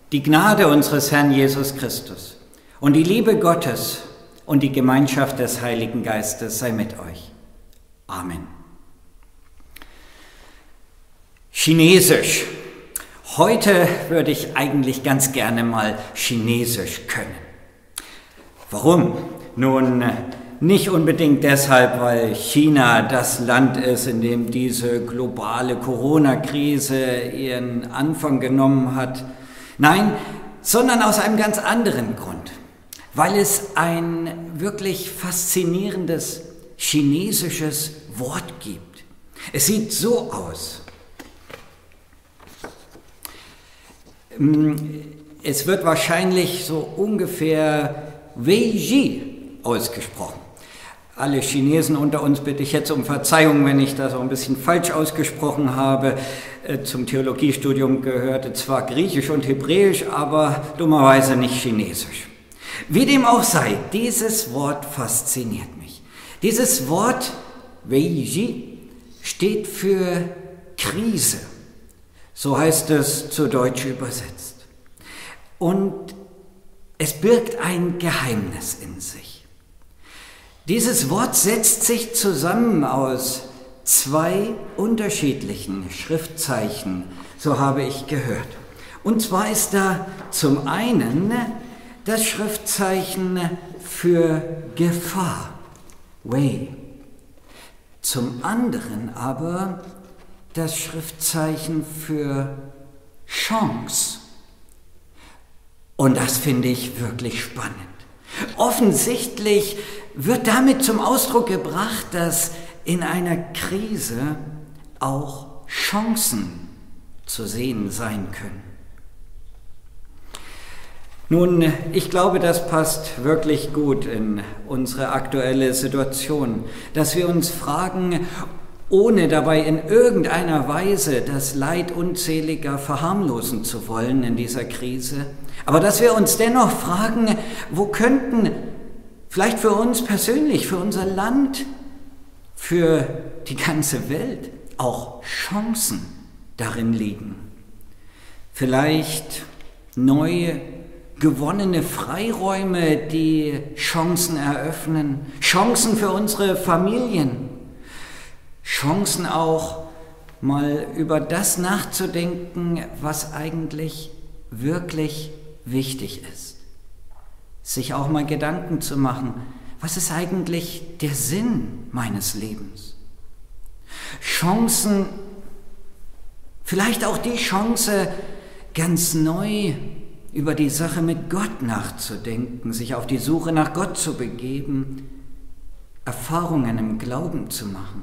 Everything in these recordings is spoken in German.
Die Gnade unseres Herrn Jesus Christus und die Liebe Gottes und die Gemeinschaft des Heiligen Geistes sei mit euch. Amen. Chinesisch. Heute würde ich eigentlich ganz gerne mal Chinesisch können. Warum? Nun, nicht unbedingt deshalb, weil China das Land ist, in dem diese globale Corona-Krise ihren Anfang genommen hat. Nein, sondern aus einem ganz anderen Grund, weil es ein wirklich faszinierendes chinesisches Wort gibt. Es sieht so aus. Es wird wahrscheinlich so ungefähr Wei Ji ausgesprochen. Alle Chinesen unter uns bitte ich jetzt um Verzeihung, wenn ich das auch ein bisschen falsch ausgesprochen habe. Zum Theologiestudium gehörte zwar Griechisch und Hebräisch, aber dummerweise nicht Chinesisch. Wie dem auch sei, dieses Wort fasziniert mich. Dieses Wort Wei Ji steht für Krise. So heißt es zu Deutsch übersetzt. Und es birgt ein Geheimnis in sich. Dieses Wort setzt sich zusammen aus zwei unterschiedlichen Schriftzeichen, so habe ich gehört. Und zwar ist da zum einen das Schriftzeichen für Gefahr, Wei. Zum anderen aber das Schriftzeichen für Chance. Und das finde ich wirklich spannend. Offensichtlich wird damit zum Ausdruck gebracht, dass in einer Krise auch Chancen zu sehen sein können. Nun, ich glaube, das passt wirklich gut in unsere aktuelle Situation, dass wir uns fragen, ohne dabei in irgendeiner Weise das Leid Unzähliger verharmlosen zu wollen in dieser Krise, aber dass wir uns dennoch fragen, wo könnten vielleicht für uns persönlich, für unser Land, für die ganze Welt auch Chancen darin liegen. Vielleicht neu gewonnene Freiräume, die Chancen eröffnen, Chancen für unsere Familien, Chancen auch mal über das nachzudenken, was eigentlich wirklich wichtig ist. Sich auch mal Gedanken zu machen, was ist eigentlich der Sinn meines Lebens? Chancen, vielleicht auch die Chance, ganz neu über die Sache mit Gott nachzudenken, sich auf die Suche nach Gott zu begeben, Erfahrungen im Glauben zu machen.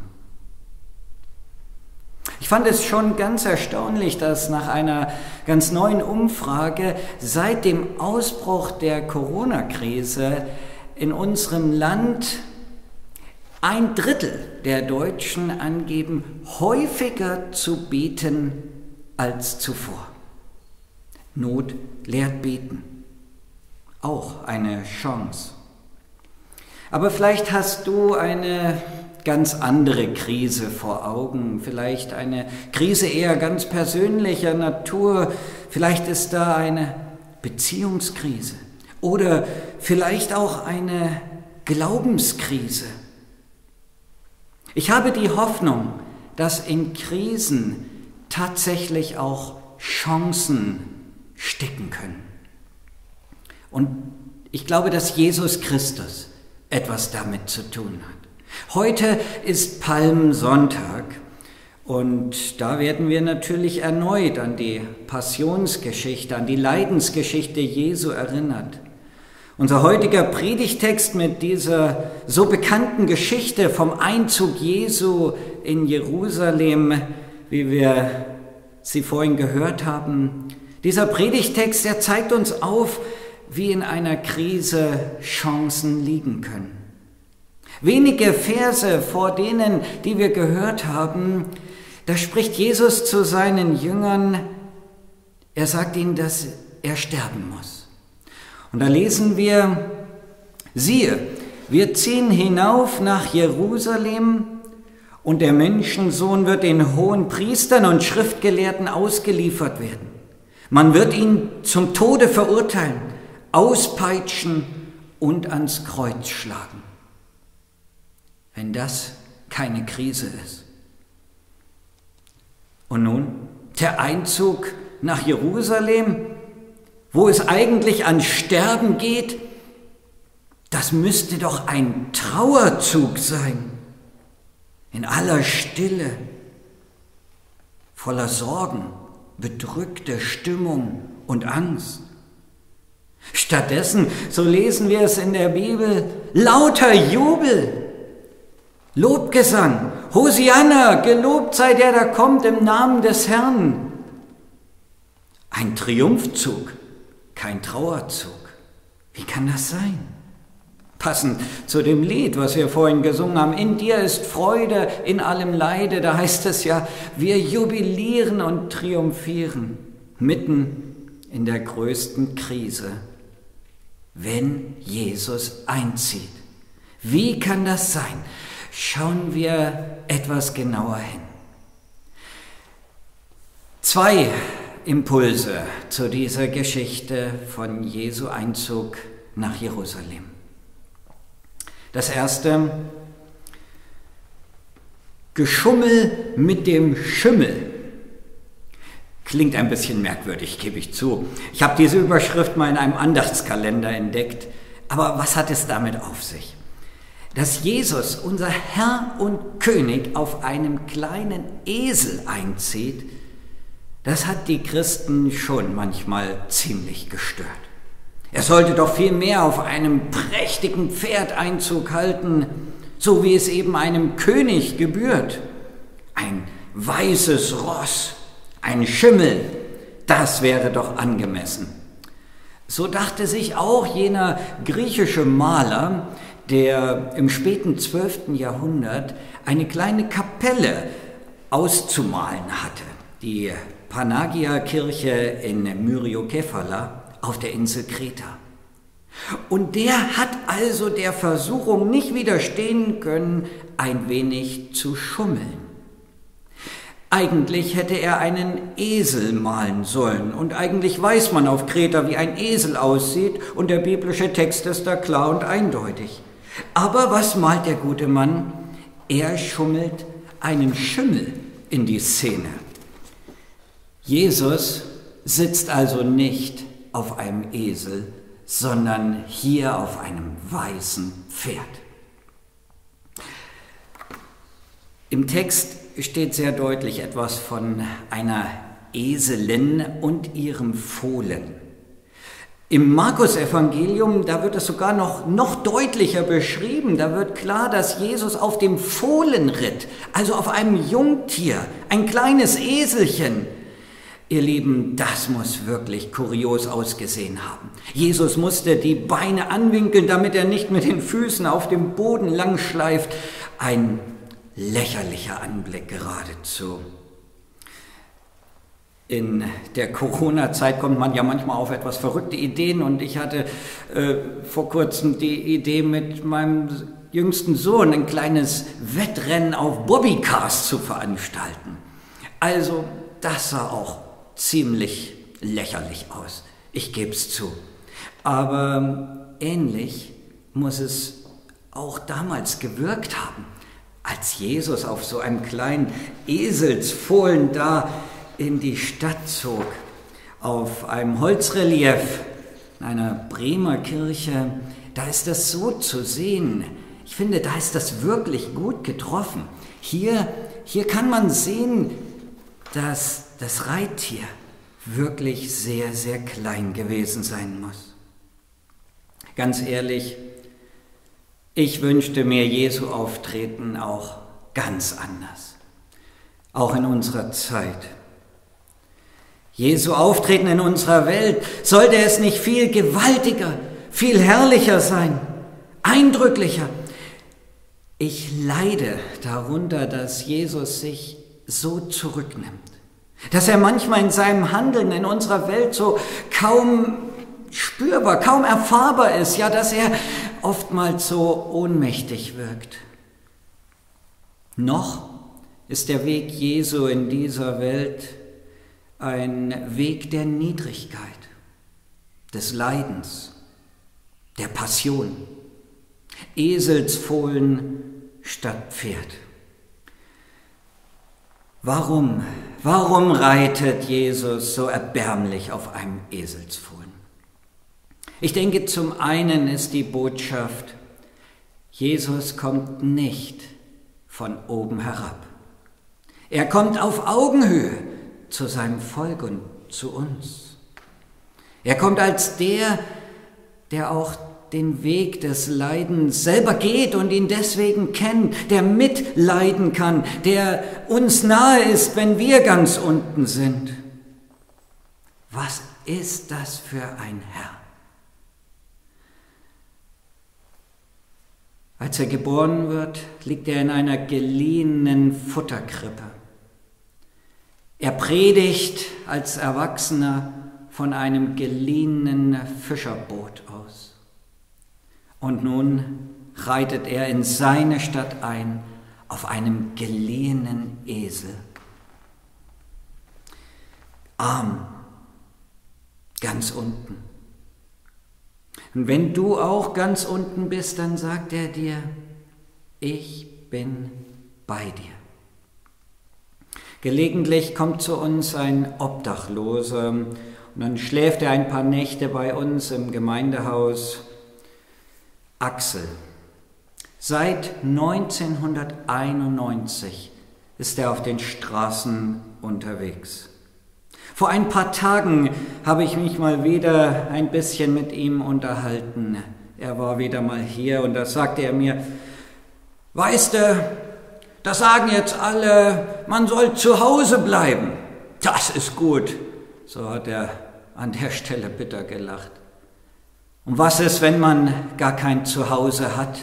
Ich fand es schon ganz erstaunlich, dass nach einer ganz neuen Umfrage seit dem Ausbruch der Corona-Krise in unserem Land 1/3 der Deutschen angeben, häufiger zu beten als zuvor. Not lehrt beten. Auch eine Chance. Aber vielleicht hast du eine ganz andere Krise vor Augen, vielleicht eine Krise eher ganz persönlicher Natur, vielleicht ist da eine Beziehungskrise oder vielleicht auch eine Glaubenskrise. Ich habe die Hoffnung, dass in Krisen tatsächlich auch Chancen stecken können. Und ich glaube, dass Jesus Christus etwas damit zu tun hat. Heute ist Palmsonntag und da werden wir natürlich erneut an die Passionsgeschichte, an die Leidensgeschichte Jesu erinnert. Unser heutiger Predigtext mit dieser so bekannten Geschichte vom Einzug Jesu in Jerusalem, wie wir sie vorhin gehört haben, dieser Predigtext, der zeigt uns auf, wie in einer Krise Chancen liegen können. Wenige Verse vor denen, die wir gehört haben, da spricht Jesus zu seinen Jüngern, er sagt ihnen, dass er sterben muss. Und da lesen wir, siehe, wir ziehen hinauf nach Jerusalem und der Menschensohn wird den hohen Priestern und Schriftgelehrten ausgeliefert werden. Man wird ihn zum Tode verurteilen, auspeitschen und ans Kreuz schlagen. Wenn das keine Krise ist. Und nun der Einzug nach Jerusalem, wo es eigentlich an Sterben geht, das müsste doch ein Trauerzug sein. In aller Stille, voller Sorgen, bedrückte Stimmung und Angst. Stattdessen, so lesen wir es in der Bibel, lauter Jubel, Lobgesang, Hosianna, gelobt sei der, der kommt im Namen des Herrn. Ein Triumphzug, kein Trauerzug. Wie kann das sein? Passend zu dem Lied, was wir vorhin gesungen haben, in dir ist Freude, in allem Leide, da heißt es ja, wir jubilieren und triumphieren, mitten in der größten Krise, wenn Jesus einzieht. Wie kann das sein? Schauen wir etwas genauer hin. 2 Impulse zu dieser Geschichte von Jesu Einzug nach Jerusalem. Das erste, Geschummel mit dem Schimmel. Klingt ein bisschen merkwürdig, gebe ich zu. Ich habe diese Überschrift mal in einem Andachtskalender entdeckt. Aber was hat es damit auf sich? Dass Jesus, unser Herr und König, auf einem kleinen Esel einzieht, das hat die Christen schon manchmal ziemlich gestört. Er sollte doch viel mehr auf einem prächtigen Pferd Einzug halten, so wie es eben einem König gebührt. Ein weißes Ross, ein Schimmel, das wäre doch angemessen. So dachte sich auch jener griechische Maler, der im späten 12. Jahrhundert eine kleine Kapelle auszumalen hatte, die Panagia-Kirche in Myriokephala auf der Insel Kreta. Und der hat also der Versuchung nicht widerstehen können, ein wenig zu schummeln. Eigentlich hätte er einen Esel malen sollen und eigentlich weiß man auf Kreta, wie ein Esel aussieht und der biblische Text ist da klar und eindeutig. Aber was malt der gute Mann? Er schummelt einen Schimmel in die Szene. Jesus sitzt also nicht auf einem Esel, sondern hier auf einem weißen Pferd. Im Text steht sehr deutlich etwas von einer Eselin und ihrem Fohlen. Im Markus-Evangelium, da wird es sogar noch deutlicher beschrieben. Da wird klar, dass Jesus auf dem Fohlen ritt, also auf einem Jungtier, ein kleines Eselchen. Ihr Lieben, das muss wirklich kurios ausgesehen haben. Jesus musste die Beine anwinkeln, damit er nicht mit den Füßen auf dem Boden langschleift. Ein lächerlicher Anblick geradezu. In der Corona-Zeit kommt man ja manchmal auf etwas verrückte Ideen und ich hatte vor kurzem die Idee, mit meinem jüngsten Sohn ein kleines Wettrennen auf Bobbycars zu veranstalten. Also das sah auch ziemlich lächerlich aus, ich gebe es zu. Aber ähnlich muss es auch damals gewirkt haben, als Jesus auf so einem kleinen Eselsfohlen da in die Stadt zog, auf einem Holzrelief in einer Bremer Kirche, da ist das so zu sehen. Ich finde, da ist das wirklich gut getroffen. Hier kann man sehen, dass das Reittier wirklich sehr, sehr klein gewesen sein muss. Ganz ehrlich, ich wünschte mir Jesu Auftreten auch ganz anders, auch in unserer Zeit. Jesu Auftreten in unserer Welt, sollte es nicht viel gewaltiger, viel herrlicher sein, eindrücklicher? Ich leide darunter, dass Jesus sich so zurücknimmt, dass er manchmal in seinem Handeln in unserer Welt so kaum spürbar, kaum erfahrbar ist, ja, dass er oftmals so ohnmächtig wirkt. Noch ist der Weg Jesu in dieser Welt ein Weg der Niedrigkeit, des Leidens, der Passion, Eselsfohlen statt Pferd. Warum reitet Jesus so erbärmlich auf einem Eselsfohlen? Ich denke, zum einen ist die Botschaft, Jesus kommt nicht von oben herab. Er kommt auf Augenhöhe zu seinem Volk und zu uns. Er kommt als der auch den Weg des Leidens selber geht und ihn deswegen kennt, der mitleiden kann, der uns nahe ist, wenn wir ganz unten sind. Was ist das für ein Herr? Als er geboren wird, liegt er in einer geliehenen Futterkrippe. Er predigt als Erwachsener von einem geliehenen Fischerboot aus. Und nun reitet er in seine Stadt ein auf einem geliehenen Esel. Arm, ganz unten. Und wenn du auch ganz unten bist, dann sagt er dir, ich bin bei dir. Gelegentlich kommt zu uns ein Obdachloser und dann schläft er ein paar Nächte bei uns im Gemeindehaus. Axel. Seit 1991 ist er auf den Straßen unterwegs. Vor ein paar Tagen habe ich mich mal wieder ein bisschen mit ihm unterhalten. Er war wieder mal hier und da sagte er mir, weißt du, das sagen jetzt alle, man soll zu Hause bleiben. Das ist gut. So hat er an der Stelle bitter gelacht. Und was ist, wenn man gar kein Zuhause hat?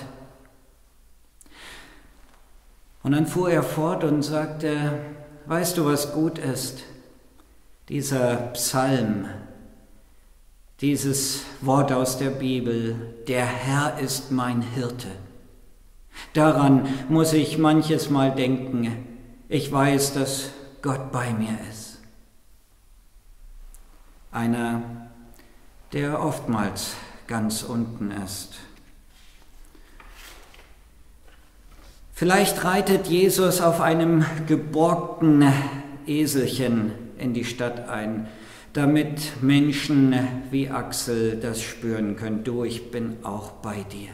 Und dann fuhr er fort und sagte, weißt du, was gut ist? Dieser Psalm, dieses Wort aus der Bibel, der Herr ist mein Hirte. Daran muss ich manches Mal denken. Ich weiß, dass Gott bei mir ist. Einer, der oftmals ganz unten ist. Vielleicht reitet Jesus auf einem geborgten Eselchen in die Stadt ein, damit Menschen wie Axel das spüren können. Du, ich bin auch bei dir.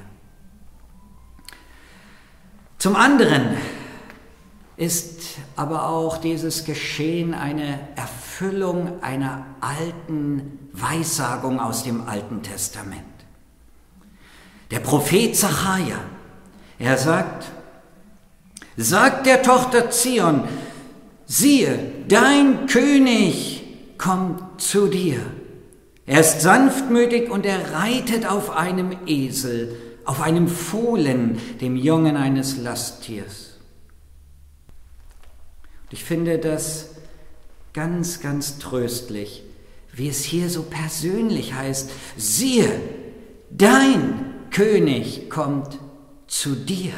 Zum anderen ist aber auch dieses Geschehen eine Erfüllung einer alten Weissagung aus dem Alten Testament. Der Prophet Sacharja, er sagt der Tochter Zion, siehe, dein König kommt zu dir. Er ist sanftmütig und er reitet auf einem Esel, auf einem Fohlen, dem Jungen eines Lasttiers. Und ich finde das ganz, ganz tröstlich, wie es hier so persönlich heißt, siehe, dein König kommt zu dir.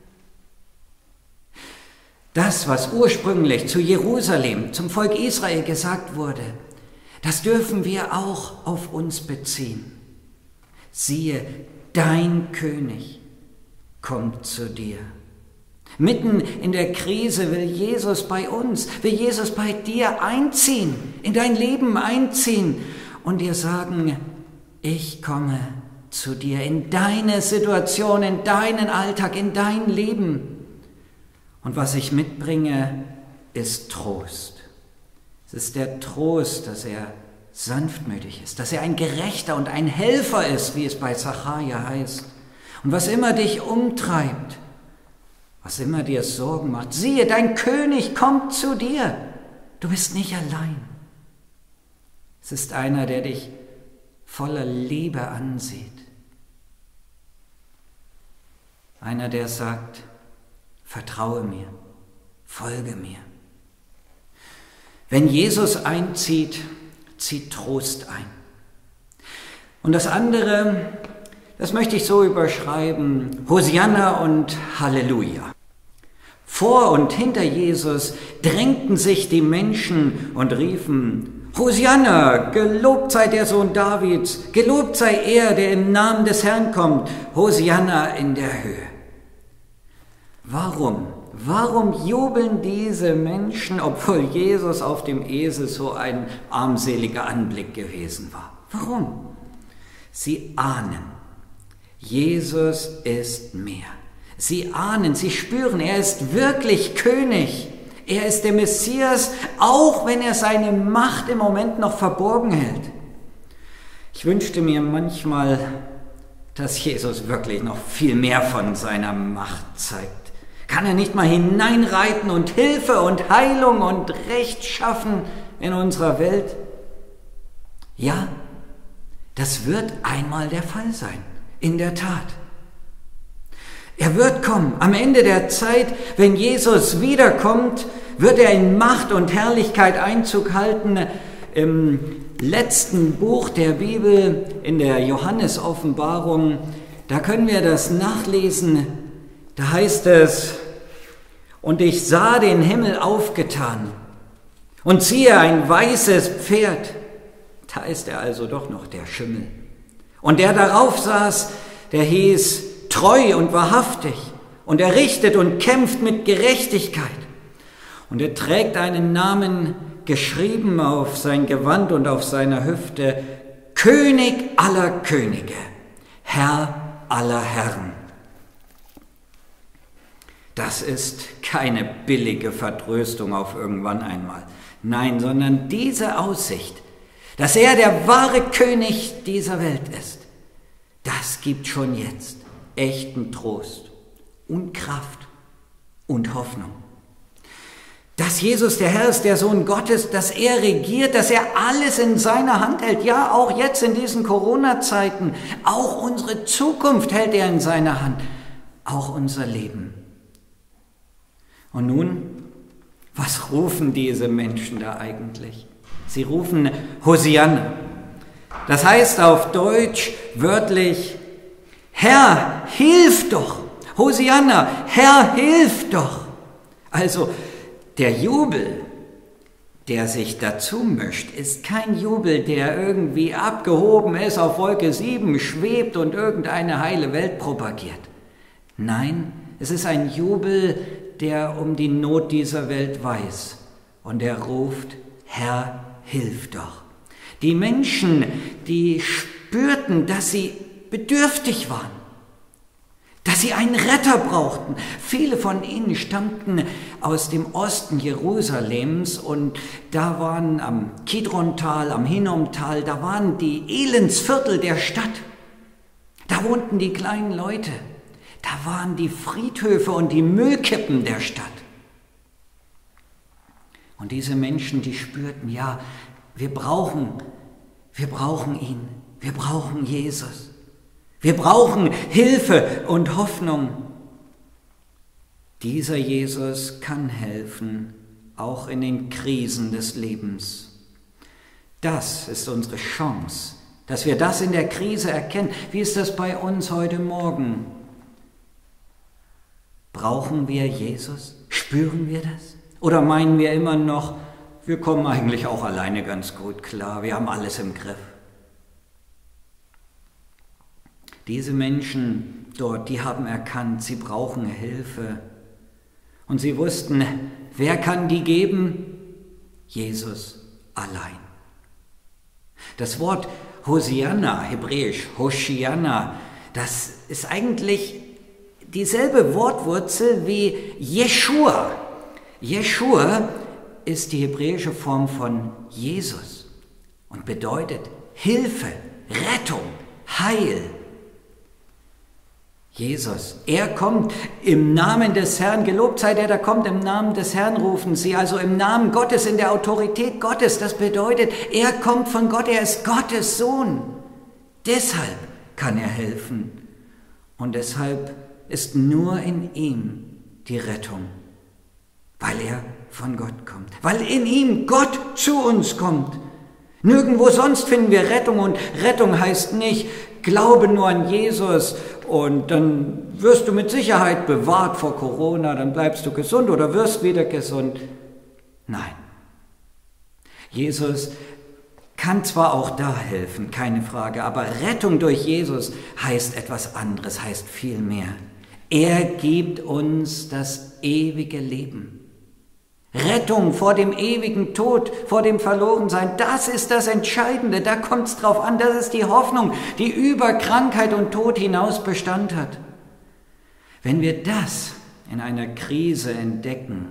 Das, was ursprünglich zu Jerusalem, zum Volk Israel gesagt wurde, das dürfen wir auch auf uns beziehen. Siehe, dein König kommt zu dir. Mitten in der Krise will Jesus bei uns, will Jesus bei dir einziehen, in dein Leben einziehen und dir sagen, ich komme zu dir, in deine Situation, in deinen Alltag, in dein Leben. Und was ich mitbringe, ist Trost. Es ist der Trost, dass er sanftmütig ist, dass er ein Gerechter und ein Helfer ist, wie es bei Sacharja heißt. Und was immer dich umtreibt, was immer dir Sorgen macht, siehe, dein König kommt zu dir. Du bist nicht allein. Es ist einer, der dich voller Liebe ansieht. Einer, der sagt, vertraue mir, folge mir. Wenn Jesus einzieht, zieht Trost ein. Und das andere, das möchte ich so überschreiben, Hosianna und Halleluja. Vor und hinter Jesus drängten sich die Menschen und riefen: Hosianna, gelobt sei der Sohn Davids, gelobt sei er, der im Namen des Herrn kommt, Hosianna in der Höhe. Warum jubeln diese Menschen, obwohl Jesus auf dem Esel so ein armseliger Anblick gewesen war? Warum? Sie ahnen, Jesus ist mehr. Sie ahnen, sie spüren, er ist wirklich König. Er ist der Messias, auch wenn er seine Macht im Moment noch verborgen hält. Ich wünschte mir manchmal, dass Jesus wirklich noch viel mehr von seiner Macht zeigt. Kann er nicht mal hineinreiten und Hilfe und Heilung und Recht schaffen in unserer Welt? Ja, das wird einmal der Fall sein, in der Tat. Er wird kommen. Am Ende der Zeit, wenn Jesus wiederkommt, wird er in Macht und Herrlichkeit Einzug halten. Im letzten Buch der Bibel, in der Johannes-Offenbarung, da können wir das nachlesen. Da heißt es: Und ich sah den Himmel aufgetan und siehe ein weißes Pferd. Da ist er also doch noch, der Schimmel. Und der darauf saß, der hieß Treu und wahrhaftig, und er richtet und kämpft mit Gerechtigkeit. Und er trägt einen Namen geschrieben auf sein Gewand und auf seiner Hüfte: König aller Könige, Herr aller Herren. Das ist keine billige Vertröstung auf irgendwann einmal. Nein, sondern diese Aussicht, dass er der wahre König dieser Welt ist, das gibt schon jetzt echten Trost und Kraft und Hoffnung. Dass Jesus der Herr ist, der Sohn Gottes, dass er regiert, dass er alles in seiner Hand hält, ja auch jetzt in diesen Corona-Zeiten, auch unsere Zukunft hält er in seiner Hand, auch unser Leben. Und nun, was rufen diese Menschen da eigentlich? Sie rufen Hosianna. Das heißt auf Deutsch wörtlich: Herr, hilf doch! Hosianna, Herr, hilf doch! Also der Jubel, der sich dazu mischt, ist kein Jubel, der irgendwie abgehoben ist, auf Wolke 7 schwebt und irgendeine heile Welt propagiert. Nein, es ist ein Jubel, der um die Not dieser Welt weiß. Und er ruft: Herr, hilf doch! Die Menschen, die spürten, dass sie bedürftig waren, dass sie einen Retter brauchten. Viele von ihnen stammten aus dem Osten Jerusalems und da waren am Kidrontal, am Hinnomtal, da waren die Elendsviertel der Stadt. Da wohnten die kleinen Leute. Da waren die Friedhöfe und die Müllkippen der Stadt. Und diese Menschen, die spürten, ja, wir brauchen ihn, wir brauchen Jesus. Wir brauchen Hilfe und Hoffnung. Dieser Jesus kann helfen, auch in den Krisen des Lebens. Das ist unsere Chance, dass wir das in der Krise erkennen. Wie ist das bei uns heute Morgen? Brauchen wir Jesus? Spüren wir das? Oder meinen wir immer noch, wir kommen eigentlich auch alleine ganz gut klar, wir haben alles im Griff? Diese Menschen dort, die haben erkannt, sie brauchen Hilfe. Und sie wussten, wer kann die geben? Jesus allein. Das Wort Hosianna, hebräisch Hoshianna, das ist eigentlich dieselbe Wortwurzel wie Jeschua. Jeschua ist die hebräische Form von Jesus und bedeutet Hilfe, Rettung, Heil. Jesus, er kommt im Namen des Herrn, gelobt sei der, der kommt im Namen des Herrn, rufen sie, also im Namen Gottes, in der Autorität Gottes. Das bedeutet, er kommt von Gott, er ist Gottes Sohn. Deshalb kann er helfen und deshalb ist nur in ihm die Rettung, weil er von Gott kommt, weil in ihm Gott zu uns kommt. Nirgendwo sonst finden wir Rettung, und Rettung heißt nicht, glaube nur an Jesus und dann wirst du mit Sicherheit bewahrt vor Corona, dann bleibst du gesund oder wirst wieder gesund. Nein. Jesus kann zwar auch da helfen, keine Frage, aber Rettung durch Jesus heißt etwas anderes, heißt viel mehr. Er gibt uns das ewige Leben. Rettung vor dem ewigen Tod, vor dem Verlorensein, das ist das Entscheidende, da kommt es drauf an, das ist die Hoffnung, die über Krankheit und Tod hinaus Bestand hat. Wenn wir das in einer Krise entdecken,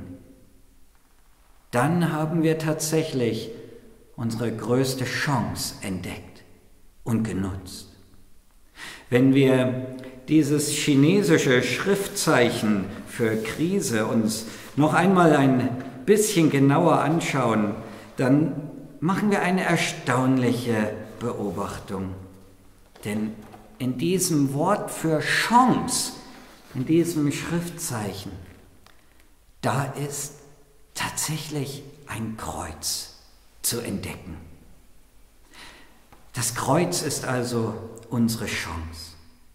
dann haben wir tatsächlich unsere größte Chance entdeckt und genutzt. Wenn wir dieses chinesische Schriftzeichen für Krise uns noch einmal ein bisschen genauer anschauen, dann machen wir eine erstaunliche Beobachtung. Denn in diesem Wort für Chance, in diesem Schriftzeichen, da ist tatsächlich ein Kreuz zu entdecken. Das Kreuz ist also unsere Chance.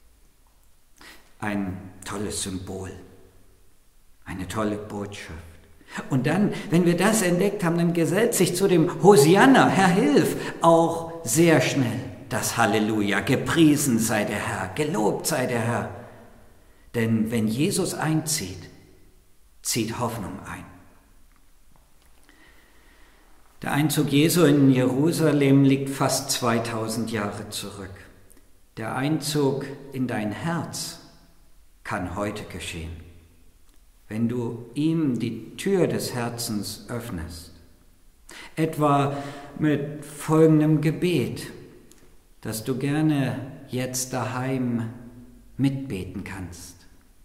Ein tolles Symbol, eine tolle Botschaft. Und dann, wenn wir das entdeckt haben, dann gesellt sich zu dem Hosianna, Herr, hilf, auch sehr schnell das Halleluja. Gepriesen sei der Herr, gelobt sei der Herr. Denn wenn Jesus einzieht, zieht Hoffnung ein. Der Einzug Jesu in Jerusalem liegt fast 2000 Jahre zurück. Der Einzug in dein Herz kann heute geschehen, wenn du ihm die Tür des Herzens öffnest. Etwa mit folgendem Gebet, das du gerne jetzt daheim mitbeten kannst.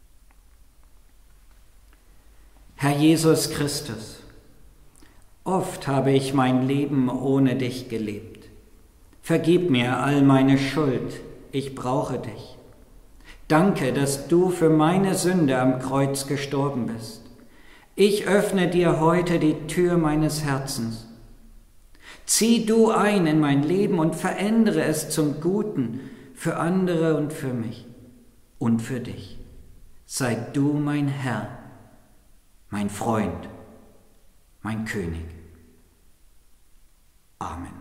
Herr Jesus Christus, oft habe ich mein Leben ohne dich gelebt. Vergib mir all meine Schuld, ich brauche dich. Danke, dass du für meine Sünde am Kreuz gestorben bist. Ich öffne dir heute die Tür meines Herzens. Zieh du ein in mein Leben und verändere es zum Guten für andere und für mich und für dich. Sei du mein Herr, mein Freund, mein König. Amen.